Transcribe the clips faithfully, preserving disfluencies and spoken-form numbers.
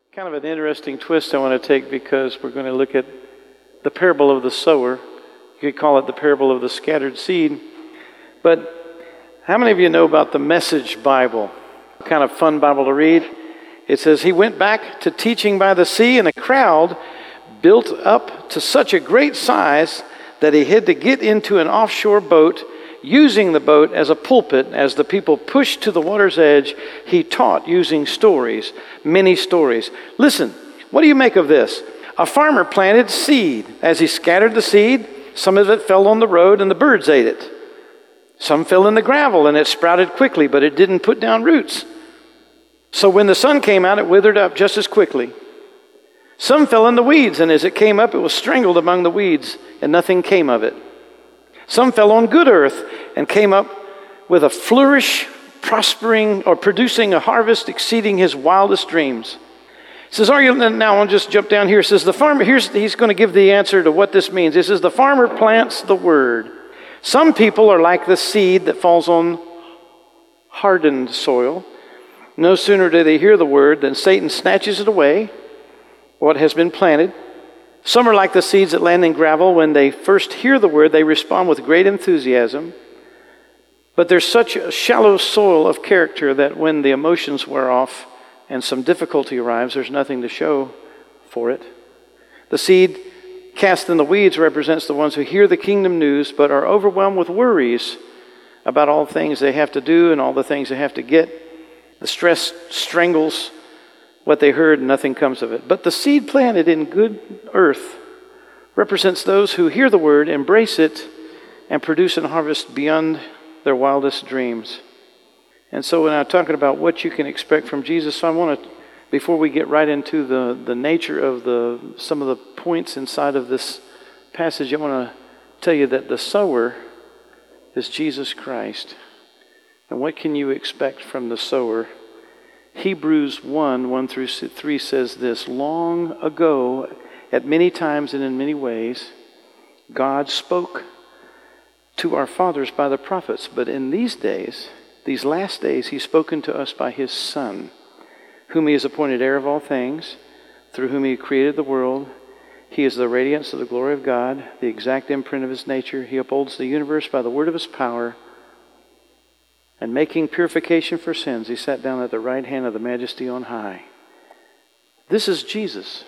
Kind of an interesting twist I want to take because we're going to look at the parable of the sower. You could call it the parable of the scattered seed. But how many of you know about the Message Bible? Kind of fun Bible to read. It says, he went back to teaching by the sea, and a crowd built up to such a great size that he had to get into an offshore boat, using the boat as a pulpit. As the people pushed to the water's edge, he taught using stories, many stories. Listen, what do you make of this? A farmer planted seed. As he scattered the seed, some of it fell on the road and the birds ate it. Some fell in the gravel and it sprouted quickly, but it didn't put down roots. So when the sun came out, it withered up just as quickly. Some fell in the weeds, and as it came up, it was strangled among the weeds, and nothing came of it. Some fell on good earth and came up with a flourish, prospering, or producing a harvest exceeding his wildest dreams. It says, are you, now I'll just jump down here. It says, the farmer, here's, he's going to give the answer to what this means. It says, the farmer plants the word. Some people are like the seed that falls on hardened soil. No sooner do they hear the word than Satan snatches it away, what has been planted. Some are like the seeds that land in gravel. When they first hear the word, they respond with great enthusiasm. But there's such a shallow soil of character that when the emotions wear off and some difficulty arrives, there's nothing to show for it. The seed cast in the weeds represents the ones who hear the kingdom news but are overwhelmed with worries about all things they have to do and all the things they have to get. The stress strangles what they heard, and nothing comes of it. But the seed planted in good earth represents those who hear the word, embrace it, and produce a harvest beyond their wildest dreams. And so when I'm talking about what you can expect from Jesus, so I want to, before we get right into the, the nature of the some of the points inside of this passage, I want to tell you that the sower is Jesus Christ. And what can you expect from the sower? Hebrews one, one through three says this, long ago, at many times and in many ways, God spoke to our fathers by the prophets, but in these days, these last days, He's spoken to us by His Son, whom He has appointed heir of all things, through whom He created the world. He is the radiance of the glory of God, the exact imprint of His nature. He upholds the universe by the word of His power, and making purification for sins, He sat down at the right hand of the Majesty on high. This is Jesus.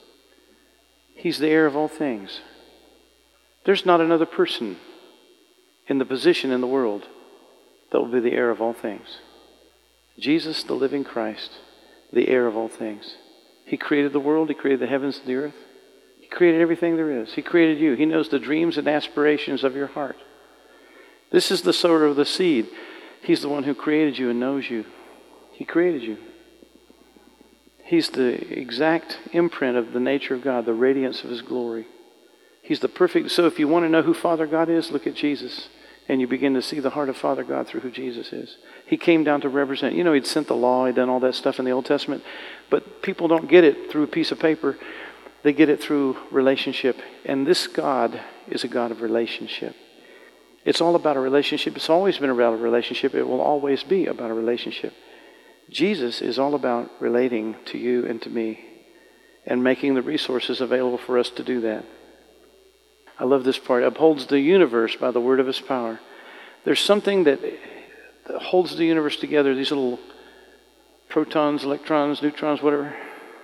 He's the heir of all things. There's not another person in the position in the world that will be the heir of all things. Jesus, the living Christ, the heir of all things. He created the world. He created the heavens and the earth. He created everything there is. He created you. He knows the dreams and aspirations of your heart. This is the sower of the seed. He's the one who created you and knows you. He created you. He's the exact imprint of the nature of God, the radiance of His glory. He's the perfect. So if you want to know who Father God is, look at Jesus. And you begin to see the heart of Father God through who Jesus is. He came down to represent. You know, He'd sent the law. He'd done all that stuff in the Old Testament. But people don't get it through a piece of paper. They get it through relationship. And this God is a God of relationship. It's all about a relationship. It's always been about a relationship. It will always be about a relationship. Jesus is all about relating to you and to me and making the resources available for us to do that. I love this part. Upholds the universe by the word of His power. There's something that holds the universe together, these little protons, electrons, neutrons, whatever.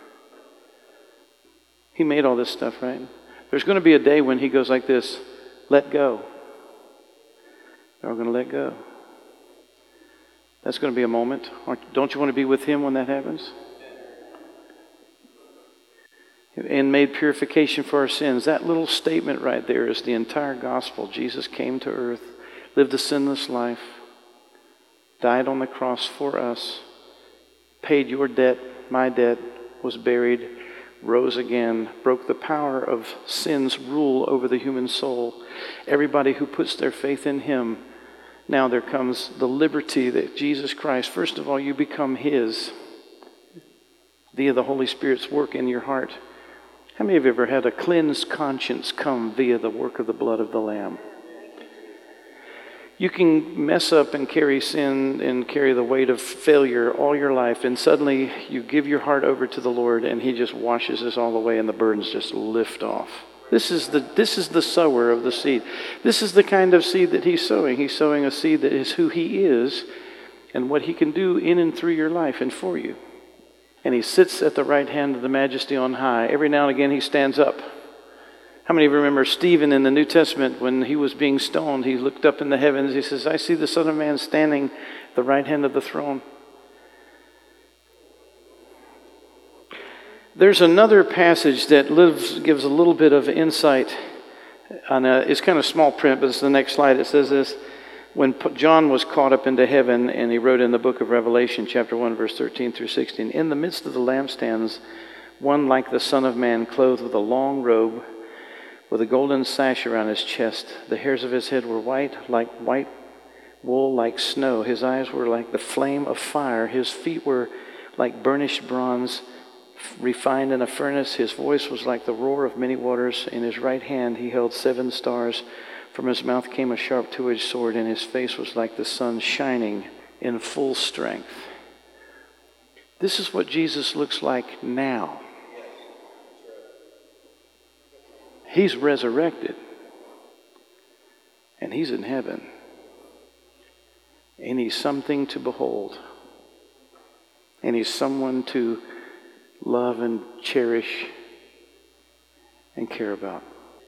He made all this stuff, right? There's going to be a day when He goes like this, let go. They're all going to let go. That's going to be a moment. Don't you want to be with Him when that happens? And made purification for our sins. That little statement right there is the entire gospel. Jesus came to earth, lived a sinless life, died on the cross for us, paid your debt, my debt, was buried, rose again, broke the power of sin's rule over the human soul. Everybody who puts their faith in Him, now there comes the liberty that Jesus Christ, first of all, you become His via the Holy Spirit's work in your heart. How many of you have ever had a cleansed conscience come via the work of the blood of the Lamb? You can mess up and carry sin and carry the weight of failure all your life, and suddenly you give your heart over to the Lord, and He just washes us all away, and the burdens just lift off. This is the this is the sower of the seed. This is the kind of seed that He's sowing. He's sowing a seed that is who He is and what He can do in and through your life and for you. And He sits at the right hand of the Majesty on high. Every now and again He stands up. How many remember Stephen in the New Testament when he was being stoned? He looked up in the heavens. He says, I see the Son of Man standing at the right hand of the throne. There's another passage that lives, gives a little bit of insight. On a, it's kind of small print, but it's the next slide. It says this. When John was caught up into heaven, and he wrote in the book of Revelation, chapter one, verse thirteen through sixteen, in the midst of the lampstands, one like the Son of Man, clothed with a long robe, with a golden sash around his chest. The hairs of his head were white, like white wool, like snow. His eyes were like the flame of fire. His feet were like burnished bronze, refined in a furnace. His voice was like the roar of many waters. In his right hand he held seven stars. From his mouth came a sharp two-edged sword, and his face was like the sun shining in full strength. This is what Jesus looks like now. He's resurrected, and He's in heaven, and He's something to behold, and He's someone to love and cherish and care about.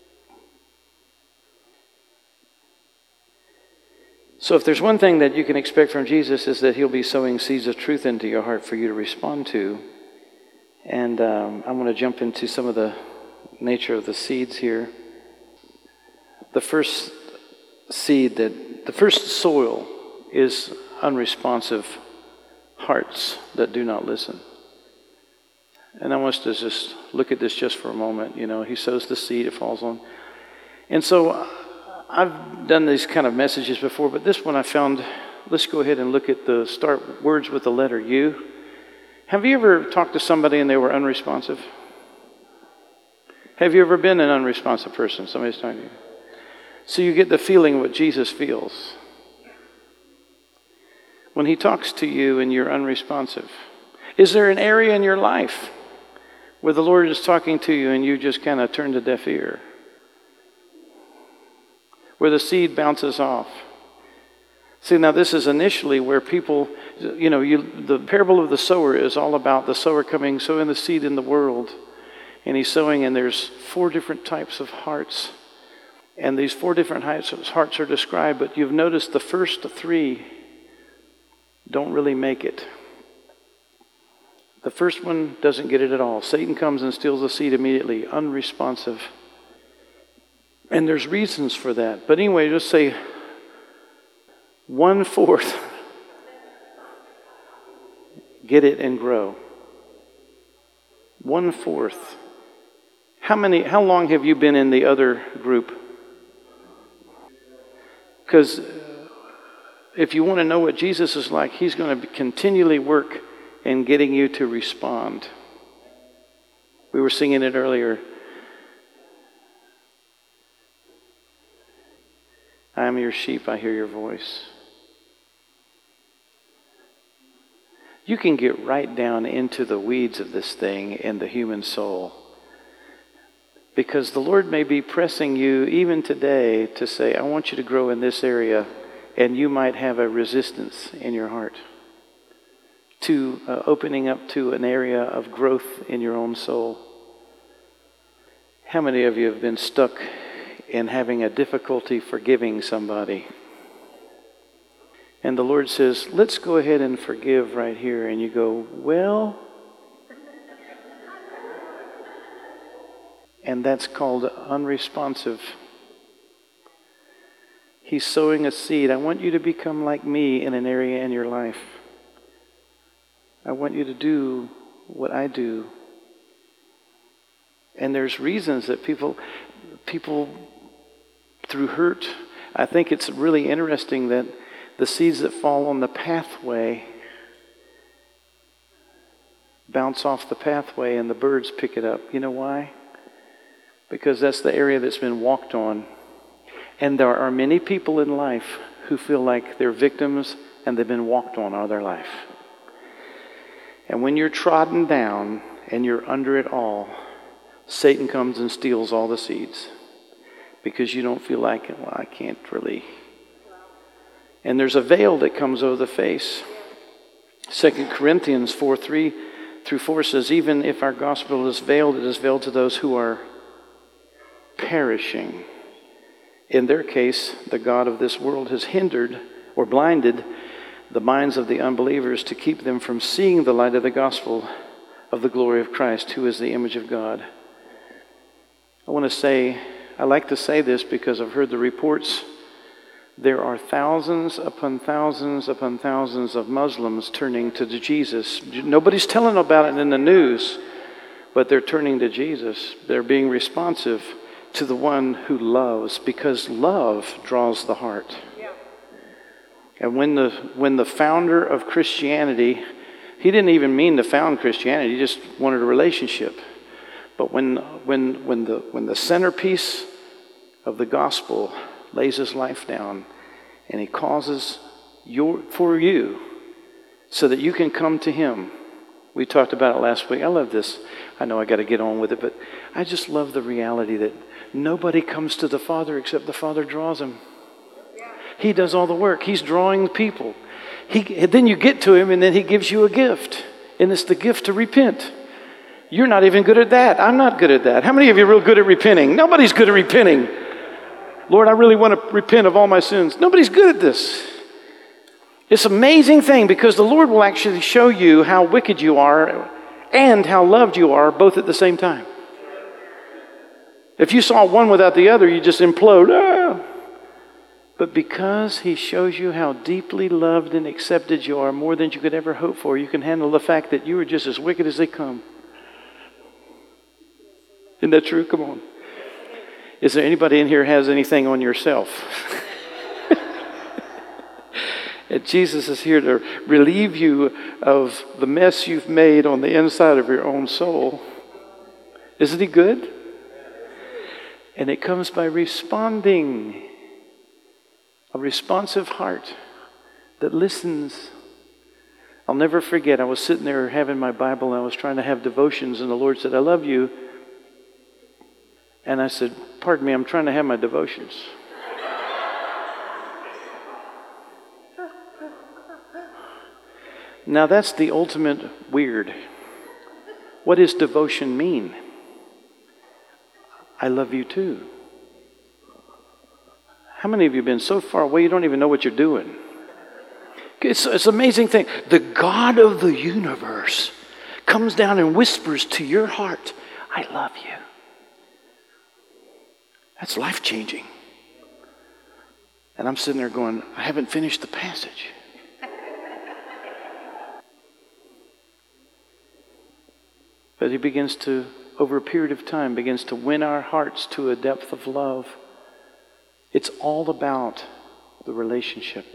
So if there's one thing that you can expect from Jesus, is that He'll be sowing seeds of truth into your heart for you to respond to. And um, I'm going to jump into some of the nature of the seeds here. The first seed, that the first soil is unresponsive hearts that do not listen. And I want us to just look at this just for a moment. You know, He sows the seed, it falls on. And so I've done these kind of messages before, but this one I found, let's go ahead and look at the start words with the letter U. Have you ever talked to somebody and they were unresponsive? Have you ever been an unresponsive person? Somebody's talking to you. So you get the feeling what Jesus feels when He talks to you and you're unresponsive. Is there an area in your life where the Lord is talking to you and you just kind of turn a deaf ear? Where the seed bounces off? See, now this is initially where people, you know, you, the parable of the sower is all about the sower coming, sowing the seed in the world. And he's sowing, and there's four different types of hearts. And these four different hearts are described, but you've noticed the first three don't really make it. The first one doesn't get it at all. Satan comes and steals the seed immediately, unresponsive. And there's reasons for that. But anyway, just say one-fourth. Get it and grow. One-fourth. How many? How long have you been in the other group? Because if you want to know what Jesus is like, He's going to continually work in getting you to respond. We were singing it earlier. I am your sheep, I hear your voice. You can get right down into the weeds of this thing in the human soul. Because the Lord may be pressing you even today to say, I want you to grow in this area, and you might have a resistance in your heart to uh, opening up to an area of growth in your own soul. How many of you have been stuck in having a difficulty forgiving somebody? And the Lord says, let's go ahead and forgive right here. And you go, well, and that's called unresponsive. He's sowing a seed. I want you to become like me in an area in your life. I want you to do what I do. And there's reasons that people, people through hurt, I think it's really interesting that the seeds that fall on the pathway bounce off the pathway and the birds pick it up. You know why? Because that's the area that's been walked on. And there are many people in life who feel like they're victims and they've been walked on all their life. And when you're trodden down and you're under it all, Satan comes and steals all the seeds because you don't feel like it. Well, I can't really. And there's a veil that comes over the face. Second Corinthians four, three through four says, even if our gospel is veiled, it is veiled to those who are perishing. In their case, the God of this world has hindered or blinded the minds of the unbelievers to keep them from seeing the light of the gospel of the glory of Christ, who is the image of God. I want to say, I like to say this because I've heard the reports. There are thousands upon thousands upon thousands of Muslims turning to Jesus. Nobody's telling about it in the news, but they're turning to Jesus. They're being responsive to the one who loves, because love draws the heart. Yeah. And when the when the founder of Christianity, he didn't even mean to found Christianity, he just wanted a relationship. But when when when the when the centerpiece of the gospel lays his life down and he causes your for you so that you can come to him. We talked about it last week. I love this. I know I got to get on with it, but I just love the reality that nobody comes to the Father except the Father draws them. He does all the work. He's drawing the people. He, then you get to him and then he gives you a gift. And it's the gift to repent. You're not even good at that. I'm not good at that. How many of you are real good at repenting? Nobody's good at repenting. Lord, I really want to repent of all my sins. Nobody's good at this. It's an amazing thing because the Lord will actually show you how wicked you are and how loved you are both at the same time. If you saw one without the other, you just implode. Ah! But because he shows you how deeply loved and accepted you are, more than you could ever hope for, you can handle the fact that you are just as wicked as they come. Isn't that true? Come on. Is there anybody in here has anything on yourself? And Jesus is here to relieve you of the mess you've made on the inside of your own soul. Isn't he good? And it comes by responding. A responsive heart that listens. I'll never forget, I was sitting there having my Bible and I was trying to have devotions and the Lord said, I love you. And I said, pardon me, I'm trying to have my devotions. Now that's the ultimate weird. What does devotion mean? I love you too. How many of you have been so far away you don't even know what you're doing? It's, it's an amazing thing. The God of the universe comes down and whispers to your heart, I love you. That's life-changing. And I'm sitting there going, I haven't finished the passage. But he begins to, over a period of time, begins to win our hearts to a depth of love. It's all about the relationship.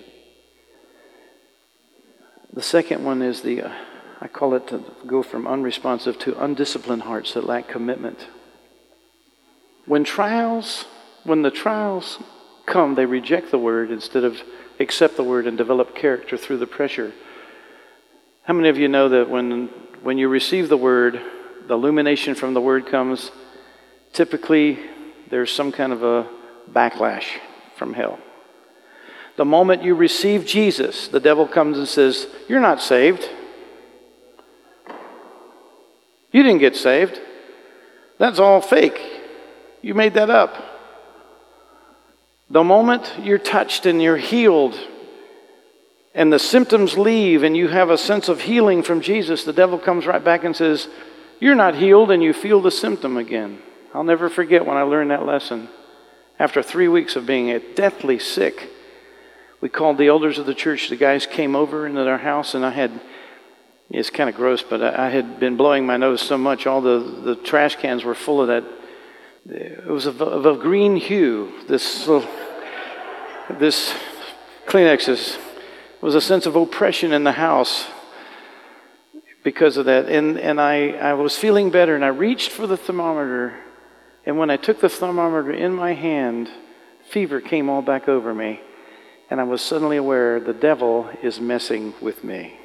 The second one is the, uh, I call it to go from unresponsive to undisciplined hearts that lack commitment. When trials, when the trials come, they reject the word instead of accept the word and develop character through the pressure. How many of you know that when when you receive the word, the illumination from the word comes, typically there's some kind of a backlash from hell. The moment you receive Jesus, the devil comes and says, you're not saved. You didn't get saved. That's all fake. You made that up. The moment you're touched and you're healed and the symptoms leave and you have a sense of healing from Jesus, the devil comes right back and says, you're not healed, and you feel the symptom again. I'll never forget when I learned that lesson. After three weeks of being deathly sick, we called the elders of the church. The guys came over into our house, and I had, it's kind of gross, but I had been blowing my nose so much, all the, the trash cans were full of that. It was of, of a green hue. This little, this Kleenexes. There was a sense of oppression in the house because of that. And, and I, I was feeling better, and I reached for the thermometer. And when I took the thermometer in my hand, fever came all back over me. And I was suddenly aware the devil is messing with me.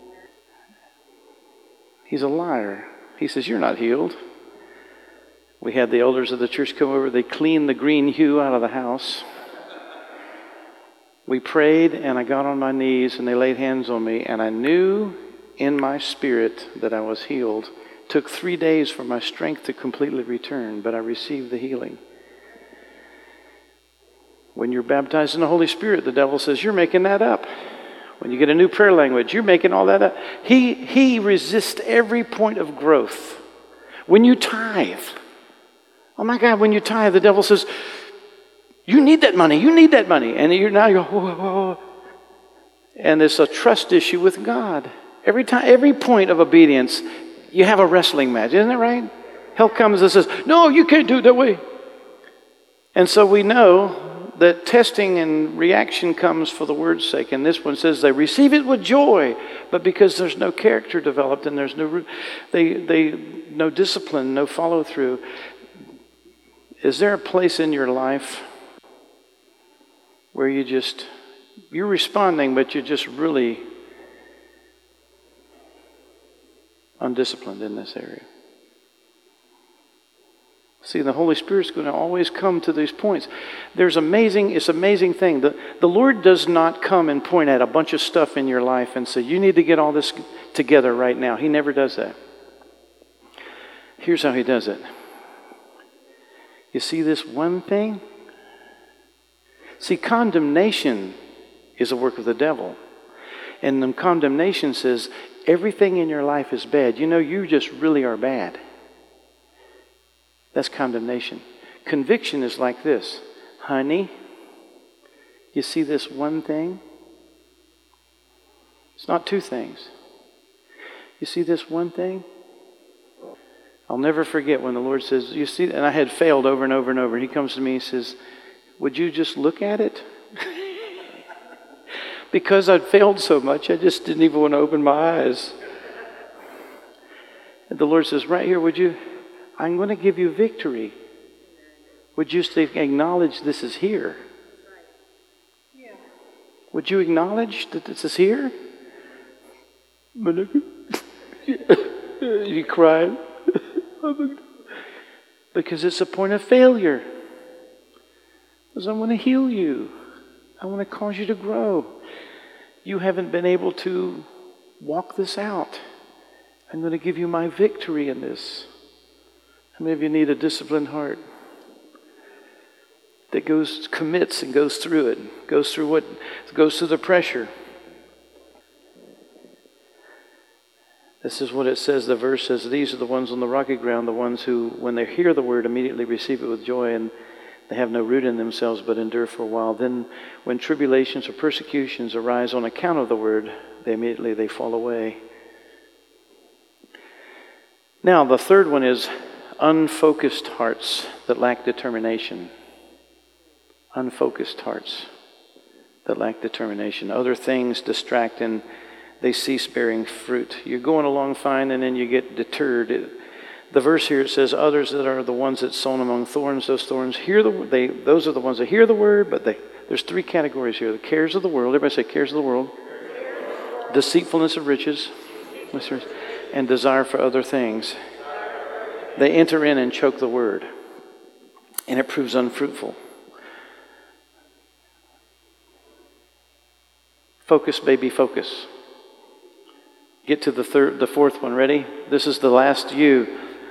He's a liar. He says, you're not healed. We had the elders of the church come over. They cleaned the green hue out of the house. We prayed, and I got on my knees, and they laid hands on me, and I knew in my spirit that I was healed. It took three days for my strength to completely return, but I received the healing. When you're baptized in the Holy Spirit, the devil says, you're making that up. When you get a new prayer language, you're making all that up. He, he resists every point of growth. When you tithe, oh my God, when you tithe, the devil says, you need that money, you need that money. And you're now you're, whoa, whoa. And it's a trust issue with God. Every time, every point of obedience, you have a wrestling match, isn't that right? Hell comes and says, no, you can't do it that way. And so we know that testing and reaction comes for the word's sake. And this one says they receive it with joy, but because there's no character developed and there's no they they no discipline, no follow through. Is there a place in your life where you just you're responding, but you're just really undisciplined in this area? See, the Holy Spirit's going to always come to these points. There's amazing, it's an amazing thing. The, the Lord does not come and point at a bunch of stuff in your life and say, you need to get all this together right now. He never does that. Here's how he does it. You see this one thing? See, condemnation is a work of the devil. And the condemnation says, everything in your life is bad. You know, you just really are bad. That's condemnation. Conviction is like this. Honey, you see this one thing? It's not two things. You see this one thing? I'll never forget when the Lord says, you see, and I had failed over and over and over. He comes to me and says, would you just look at it? Because I'd failed so much, I just didn't even want to open my eyes. And the Lord says, right here, would you... I'm going to give you victory. Would you acknowledge this is here? Yeah. Would you acknowledge that this is here? You cried. Because it's a point of failure. Because I want to heal you. I want to cause you to grow. You haven't been able to walk this out. I'm going to give you my victory in this. How many of you need a disciplined heart that goes, commits and goes through it, goes through what, goes through the pressure? This is what it says. The verse says, these are the ones on the rocky ground, the ones who, when they hear the word, immediately receive it with joy, and they have no root in themselves, but endure for a while. Then when tribulations or persecutions arise on account of the word, they immediately they fall away. Now, the third one is unfocused hearts that lack determination. Unfocused hearts that lack determination. Other things distract and they cease bearing fruit. You're going along fine and then you get deterred. It, the verse here, it says, others that are the ones that sown among thorns, those thorns hear the they those are the ones that hear the word, but they, there's three categories here. The cares of the world. Everybody say cares of the world. Deceitfulness of riches. And desire for other things. They enter in and choke the word. And it proves unfruitful. Focus, baby, focus. Get to the third, the fourth one. Ready? This is the last you.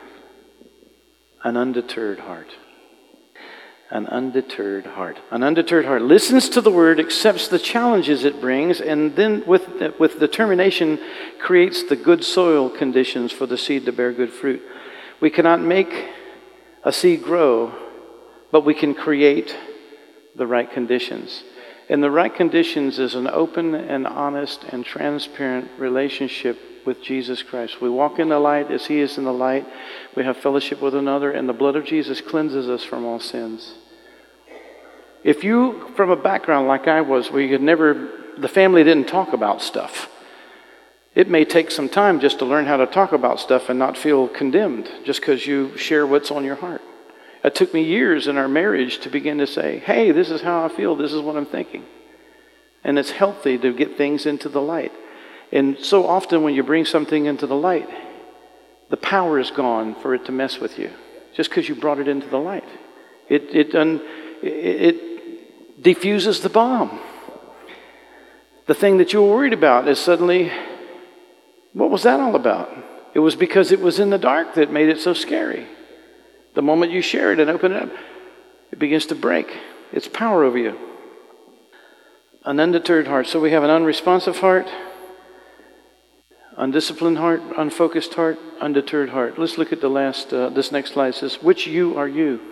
An undeterred heart. An undeterred heart. An undeterred heart listens to the word, accepts the challenges it brings, and then with, with determination creates the good soil conditions for the seed to bear good fruit. We cannot make a seed grow, but we can create the right conditions. And the right conditions is an open and honest and transparent relationship with Jesus Christ. We walk in the light as He is in the light. We have fellowship with another, and the blood of Jesus cleanses us from all sins. If you, from a background like I was, where you could never, the family didn't talk about stuff, it may take some time just to learn how to talk about stuff and not feel condemned just because you share what's on your heart. It took me years in our marriage to begin to say, hey, this is how I feel, this is what I'm thinking. And it's healthy to get things into the light. And so often when you bring something into the light, the power is gone for it to mess with you, just because you brought it into the light. It it, un, it it diffuses the bomb. The thing that you were worried about is suddenly, what was that all about? It was because it was in the dark that made it so scary. The moment you share it and open it up, it begins to break its power over you. An undeterred heart. So we have an unresponsive heart, undisciplined heart, unfocused heart, undeterred heart. Let's look at the last, uh, this next slide. It says, which you are you?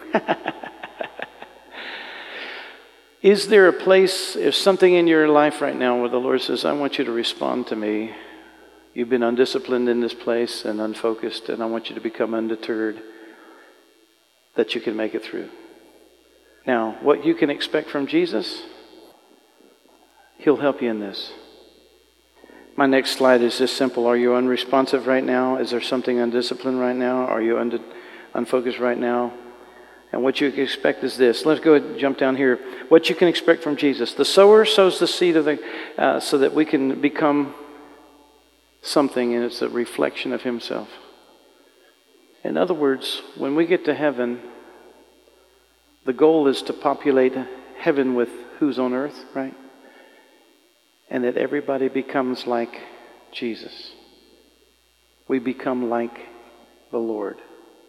Is there a place, if something in your life right now where the Lord says, I want you to respond to me. You've been undisciplined in this place and unfocused, and I want you to become undeterred, that you can make it through. Now, what you can expect from Jesus, He'll help you in this. My next slide is just simple. Are you unresponsive right now? Is there something undisciplined right now? Are you unde- unfocused right now? And what you can expect is this. Let's go ahead and jump down here. What you can expect from Jesus. The sower sows the seed of the, uh, so that we can become something, and it's a reflection of Himself. In other words, when we get to heaven, the goal is to populate heaven with who's on earth, right? And that everybody becomes like Jesus. We become like the Lord.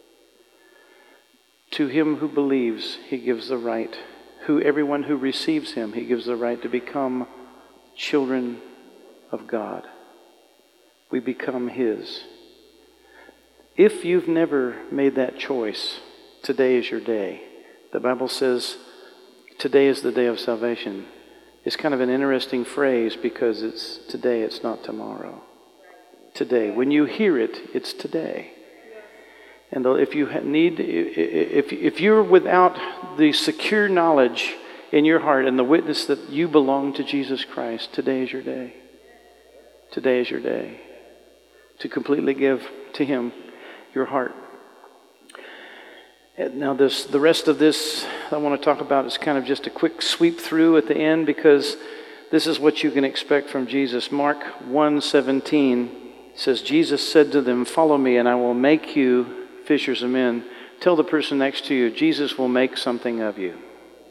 To him who believes, He gives the right. Who everyone who receives Him, He gives the right to become children of God. We become His. If you've never made that choice, today is your day. The Bible says, today is the day of salvation. It's kind of an interesting phrase because it's today, it's not tomorrow. Today. When you hear it, it's today. And if you need, if if you're without the secure knowledge in your heart and the witness that you belong to Jesus Christ, today is your day. Today is your day to completely give to Him your heart. And now this, the rest of this I want to talk about is kind of just a quick sweep through at the end, because this is what you can expect from Jesus. Mark one seventeen says, Jesus said to them, follow me and I will make you fishers of men. Tell the person next to you, Jesus will make something of you.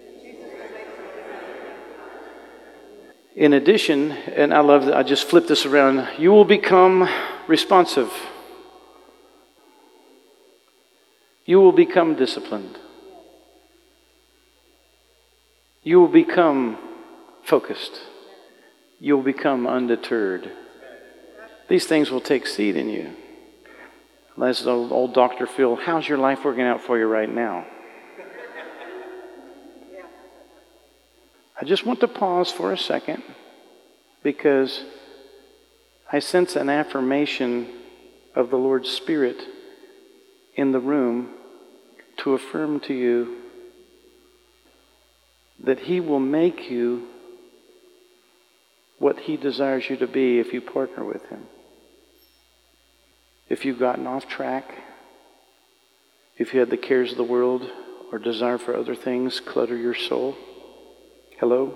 In addition, and I love that, I just flipped this around, you will become responsive. You will become disciplined. You will become focused. You will become undeterred. These things will take seed in you. As old, old Doctor Phil, how's your life working out for you right now? I just want to pause for a second because I sense an affirmation of the Lord's Spirit in the room to affirm to you that He will make you what He desires you to be if you partner with Him. If you've gotten off track, if you had the cares of the world or desire for other things clutter your soul, hello?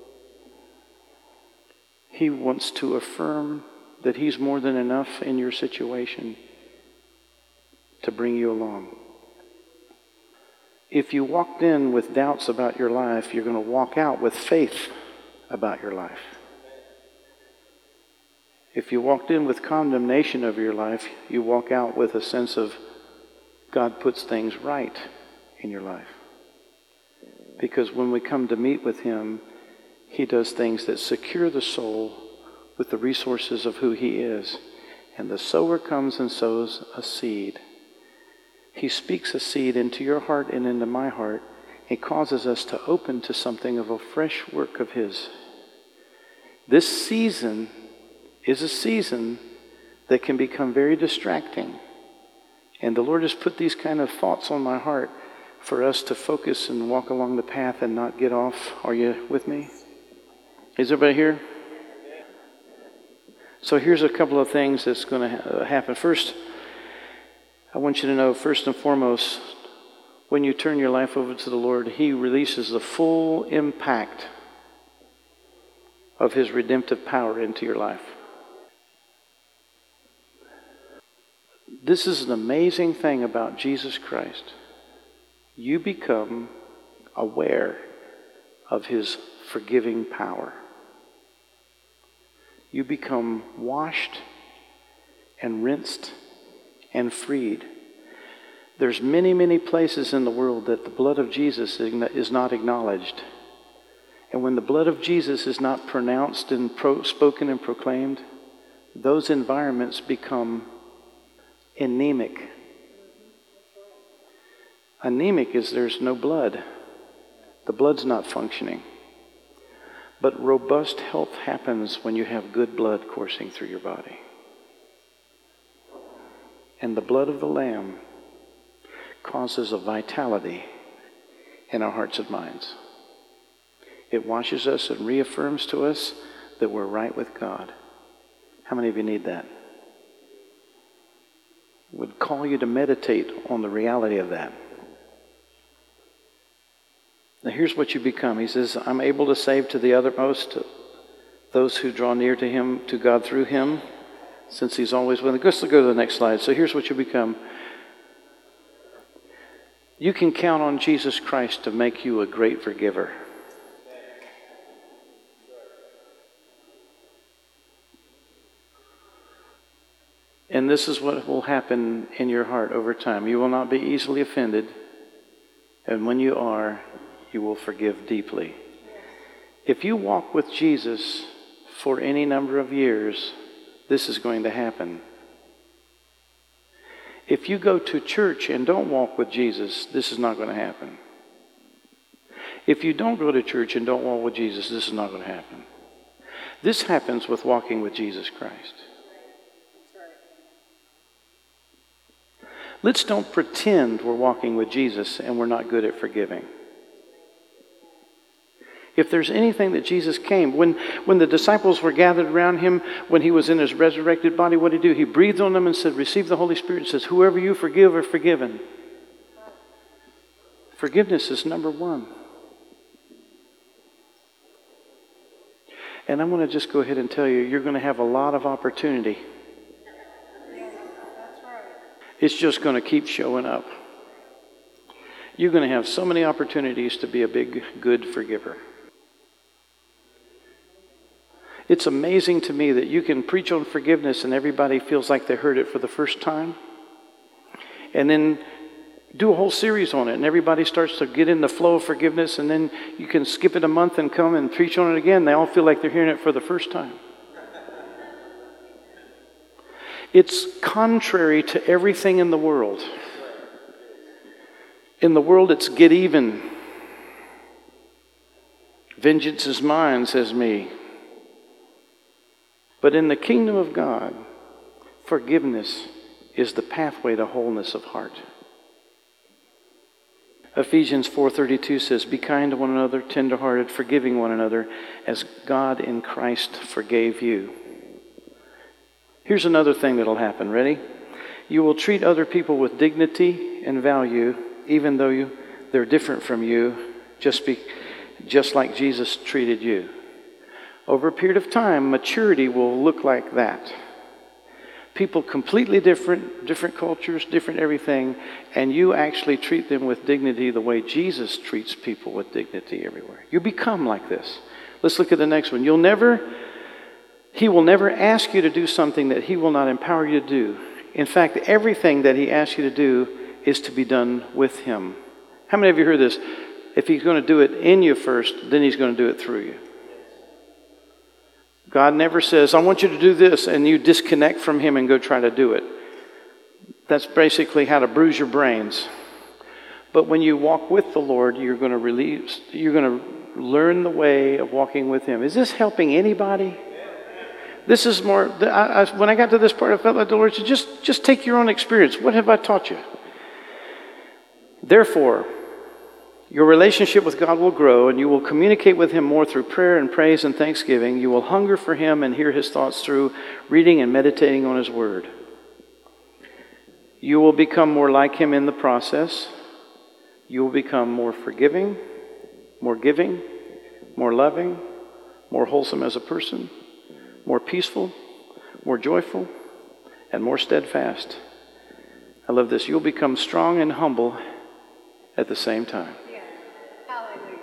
He wants to affirm that He's more than enough in your situation to bring you along. If you walked in with doubts about your life, you're going to walk out with faith about your life. If you walked in with condemnation of your life, you walk out with a sense of God puts things right in your life. Because when we come to meet with Him, He does things that secure the soul with the resources of who He is. And the sower comes and sows a seed. He speaks a seed into your heart and into my heart. He causes us to open to something of a fresh work of His. This season is a season that can become very distracting. And the Lord has put these kind of thoughts on my heart for us to focus and walk along the path and not get off. Are you with me? Is everybody here? So here's a couple of things that's going to ha- happen. First, I want you to know, first and foremost, when you turn your life over to the Lord, He releases the full impact of his redemptive power into your life. This is an amazing thing about Jesus Christ. You become aware of his forgiving power. You become washed and rinsed and freed. There's many, many places in the world that the blood of Jesus is not acknowledged. And when the blood of Jesus is not pronounced and pro- spoken and proclaimed, those environments become anemic. Anemic is there's no blood. The blood's not functioning. But robust health happens when you have good blood coursing through your body. And the blood of the Lamb causes a vitality in our hearts and minds. It washes us and reaffirms to us that we're right with God. How many of you need that? I would call you to meditate on the reality of that. Now here's what you become. He says, I'm able to save to the uttermost those who draw near to him, to God through him, since he's always with them. Let's go to the next slide. So here's what you become. You can count on Jesus Christ to make you a great forgiver. And this is what will happen in your heart over time. You will not be easily offended. And when you are, you will forgive deeply. If you walk with Jesus for any number of years, this is going to happen. If you go to church and don't walk with Jesus, this is not going to happen. If you don't go to church and don't walk with Jesus, this is not going to happen. This happens with walking with Jesus Christ. Let's don't pretend we're walking with Jesus and we're not good at forgiving. If there's anything that Jesus came, when, when the disciples were gathered around him, when he was in his resurrected body, what did he do? He breathed on them and said, receive the Holy Spirit. It says, whoever you forgive are forgiven. Forgiveness is number one. And I'm going to just go ahead and tell you, you're going to have a lot of opportunity. It's just going to keep showing up. You're going to have so many opportunities to be a big, good forgiver. It's amazing to me that you can preach on forgiveness and everybody feels like they heard it for the first time. And then do a whole series on it and everybody starts to get in the flow of forgiveness, and then you can skip it a month and come and preach on it again. They all feel like they're hearing it for the first time. It's contrary to everything in the world. In the world, it's get even. Vengeance is mine, says me. But in the kingdom of God, forgiveness is the pathway to wholeness of heart. Ephesians four thirty-two says, be kind to one another, tenderhearted, forgiving one another, as God in Christ forgave you. Here's another thing that'll happen. Ready? You will treat other people with dignity and value, even though you, they're different from you, just, be, just like Jesus treated you. Over a period of time, maturity will look like that. People completely different, different cultures, different everything, and you actually treat them with dignity the way Jesus treats people with dignity everywhere. You become like this. Let's look at the next one. You'll never... He will never ask you to do something that he will not empower you to do. In fact, everything that he asks you to do is to be done with him. How many of you heard this? If he's going to do it in you first, then he's going to do it through you. God never says, I want you to do this, and you disconnect from him and go try to do it. That's basically how to bruise your brains. But when you walk with the Lord, you're going to release, you're going to learn the way of walking with him. Is this helping anybody? This is more, I, I, when I got to this part, I felt like the Lord said, just, just take your own experience. What have I taught you? Therefore, your relationship with God will grow, and you will communicate with him more through prayer and praise and thanksgiving. You will hunger for him and hear his thoughts through reading and meditating on his word. You will become more like him in the process. You will become more forgiving, more giving, more loving, more wholesome as a person, more peaceful, more joyful, and more steadfast. I love this. You'll become strong and humble at the same time. Yeah. Hallelujah.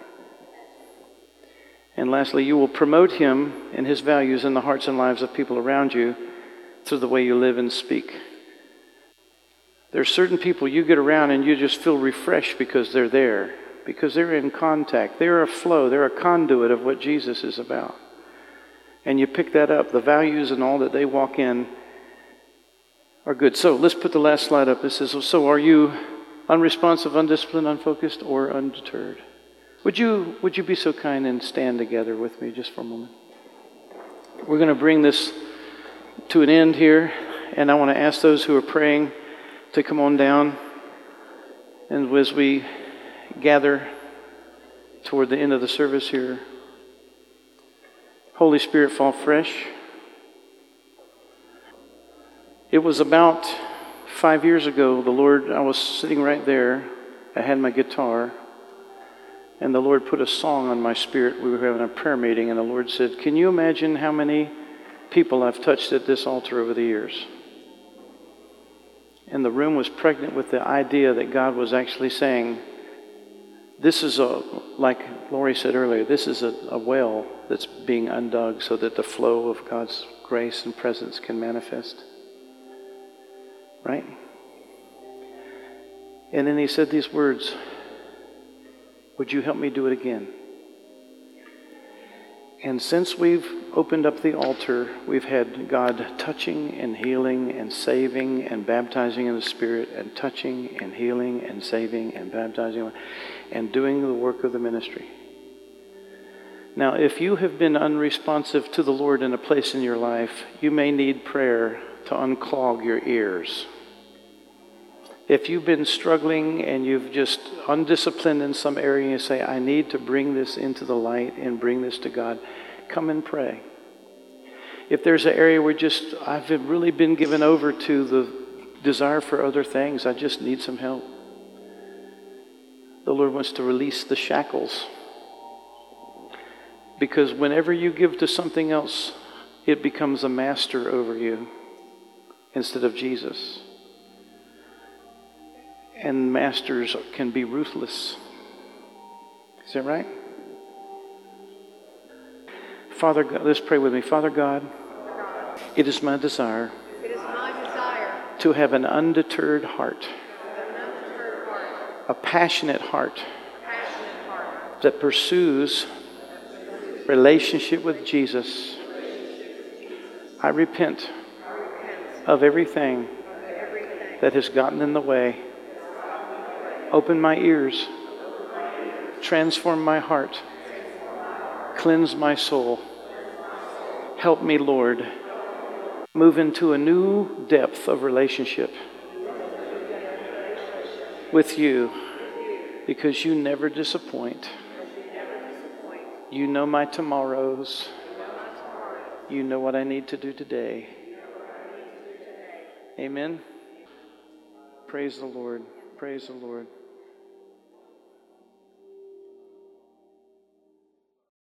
And lastly, you will promote him and his values in the hearts and lives of people around you through the way you live and speak. There's certain people you get around and you just feel refreshed because they're there, because they're in contact. They're a flow. They're a conduit of what Jesus is about. And you pick that up. The values and all that they walk in are good. So let's put the last slide up. It says, so are you unresponsive, undisciplined, unfocused, or undeterred? Would you, would you be so kind and stand together with me just for a moment? We're going to bring this to an end here. And I want to ask those who are praying to come on down. And as we gather toward the end of the service here, Holy Spirit, fall fresh. It was about five years ago, the Lord, I was sitting right there. I had my guitar, and the Lord put a song on my spirit. We were having a prayer meeting, and the Lord said, can you imagine how many people I've touched at this altar over the years? And the room was pregnant with the idea that God was actually saying, this is a, like Lori said earlier, this is a, a well that's being undug so that the flow of God's grace and presence can manifest. Right? And then he said these words, would you help me do it again? And since we've opened up the altar, we've had God touching and healing and saving and baptizing in the Spirit and touching and healing and saving and baptizing and doing the work of the ministry. Now, if you have been unresponsive to the Lord in a place in your life, you may need prayer to unclog your ears. If you've been struggling and you've just undisciplined in some area, you say, I need to bring this into the light and bring this to God, come and pray. If there's an area where just I've really been given over to the desire for other things, I just need some help. The Lord wants to release the shackles. Because whenever you give to something else, it becomes a master over you instead of Jesus. And masters can be ruthless. Is that right? Father God, let's pray with me. Father God, it is my desire, It is my desire to have an undeterred heart, to have an undeterred heart, a passionate heart a passionate heart, that pursues relationship with Jesus. I repent I repent of everything of everything that has gotten in the way. Open my ears, transform my heart, cleanse my soul. Help me, Lord, move into a new depth of relationship with you, because you never disappoint. You know my tomorrows. You know what I need to do today. Amen. Praise the Lord. Praise the Lord.